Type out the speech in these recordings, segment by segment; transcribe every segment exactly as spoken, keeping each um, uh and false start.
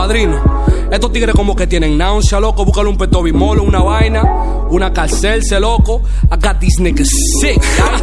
Padrino, estos tigres como que tienen náusea, loco. Búscale un petobimolo, una vaina, una calcerse, loco. I got these niggas sick.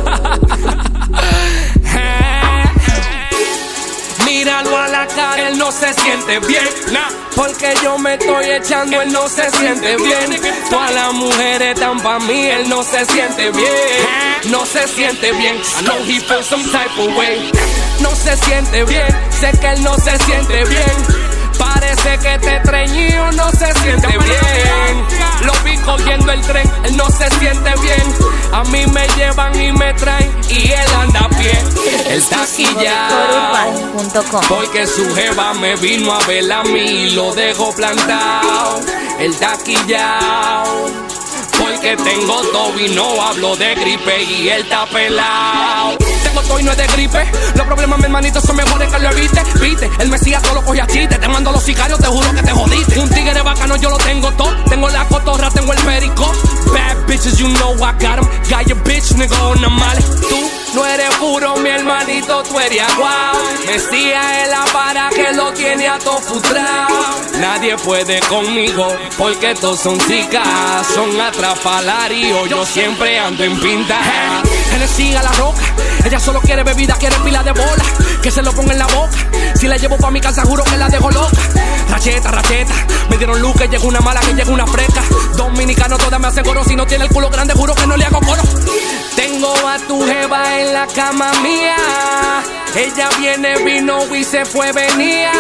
Míralo a la cara, él no se siente bien, nah. Porque yo me estoy echando, él no se siente bien. Todas las mujeres están pa' mí, él no se siente bien. No se siente bien, I know he feels some type of way. No se siente bien, sé que él no se siente bien. Parece que te treñido, no se siente bien. Lo vi cogiendo el tren, él no se siente bien. A mí me llevan y me traen y él anda a pie. Él taquillao porque su jeva me vino a ver a mí y lo dejo plantado. Él taquillao porque tengo todo y no hablo de gripe y él está pelado. Tengo todo y no es de gripe. Los problemas, mi hermanito, son mejores que lo evite. Viste, el Mesías todo lo coge a chiste. Te mando los sicarios, te juro que te jodiste. Un tigre bacano, yo lo tengo todo. Tengo la cotorra, tengo el perico. Bad bitches, you know I got em. Got your bitch, nigga, on the male. Tú no eres puro, mi hermanito, tú eres aguao. Mesías es la para que lo tiene a todo frustrado. Nadie puede conmigo, porque todos son chicas. Son atrapalarios, yo siempre ando en pinta. Hennessy a la roca, ella solo quiere bebida, quiere pila de bola. Que se lo ponga en la boca, si la llevo pa' mi casa juro que la dejo loca. Racheta, racheta, me dieron luz que llegó una mala, que llegó una fresca. Dominicano todas me hacen coro, si no tiene el culo grande juro que no le hago coro. Tengo a tu jeva en la cama mía. Ella viene, vino y se fue, venía.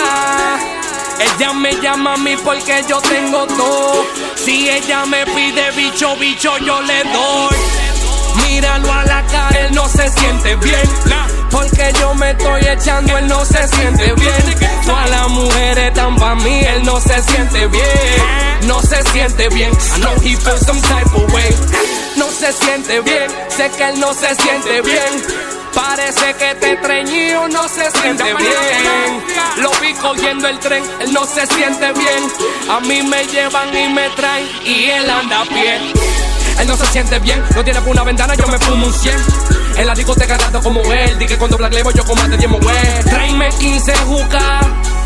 Ella me llama a mí porque yo tengo todo. Si ella me pide bicho, bicho yo le doy. Míralo a la cara, él no se siente bien, nah. Porque yo me estoy echando, él no se siente bien. Todas las mujeres están pa' mí, él no se siente bien. No se siente bien, I know he feels some type of way. No se siente bien, sé que él no se siente bien. Parece que te treñido, no se siente bien. Lo vi cogiendo el tren, él no se siente bien. A mí me llevan y me traen y él anda a pie. Él no se siente bien, no tiene por una ventana, yo me fumo un cien. En la discoteca trato como él, di que cuando Black Label yo como más de diez mujeres. Tráeme quince jucas,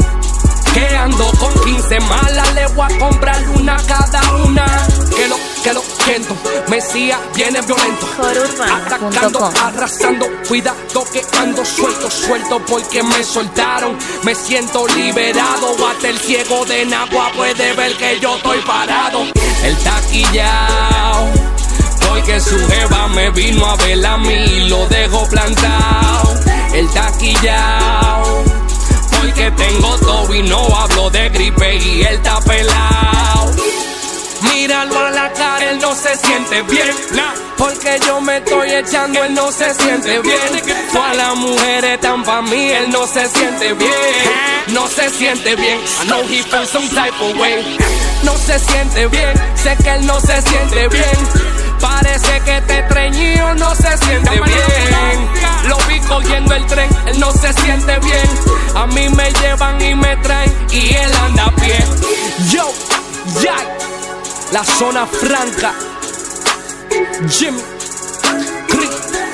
que ando con quince malas, le voy a comprar una cada una. Que lo, que lo siento, Mesías viene violento, atacando, arrasando, cuidado que ando suelto, suelto porque me soltaron. Me siento liberado, hasta el ciego de Nagua puede ver que yo estoy parado. El taquillao, porque su jeva me vino a ver a mí y lo dejo plantado. El taquillao, porque tengo todo y no hablo de gripe y él está pelado. Míralo a la cara, él no se siente bien, nah. Porque yo me estoy echando, él no se siente bien. Todas las mujeres están pa' mí, él no se siente bien. No se siente bien, I know he feels some type of way. No se siente bien, sé que él no se siente bien. Parece que te treñido, no se siente bien. Lo vi cogiendo el tren, él no se siente bien. A mí me llevan y me traen y él anda a pie. Yo, Jack, la zona franca, Jimmy, Creek,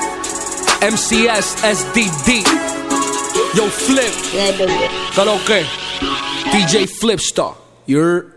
M C S, S D D, yo Flip, ¿qué lo que? D J Flipstar, you're